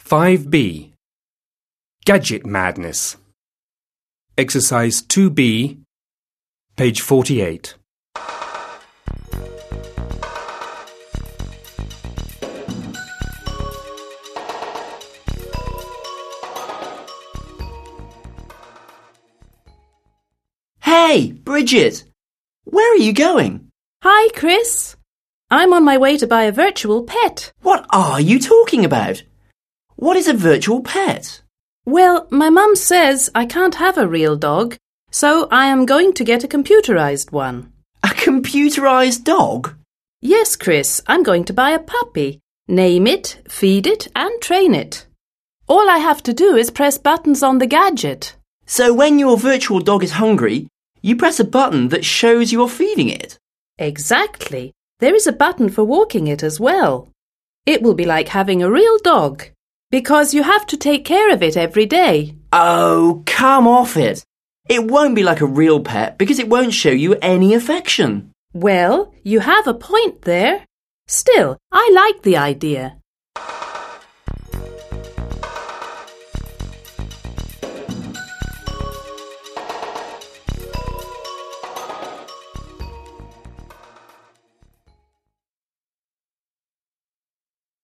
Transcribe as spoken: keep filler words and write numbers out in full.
five B. Gadget Madness. Exercise two B, page forty-eight. Hey, Bridget! Where are you going? Hi, Chris. I'm on my way to buy a virtual pet. What are you talking about? What is a virtual pet? Well, my mum says I can't have a real dog, so I am going to get a computerized one. A computerized dog? Yes, Chris, I'm going to buy a puppy. Name it, feed it, and train it. All I have to do is press buttons on the gadget. So when your virtual dog is hungry, you press a button that shows you're feeding it? Exactly. There is a button for walking it as well. It will be like having a real dog, because you have to take care of it every day. Oh, come off it. It won't be like a real pet because it won't show you any affection. Well, you have a point there. Still, I like the idea.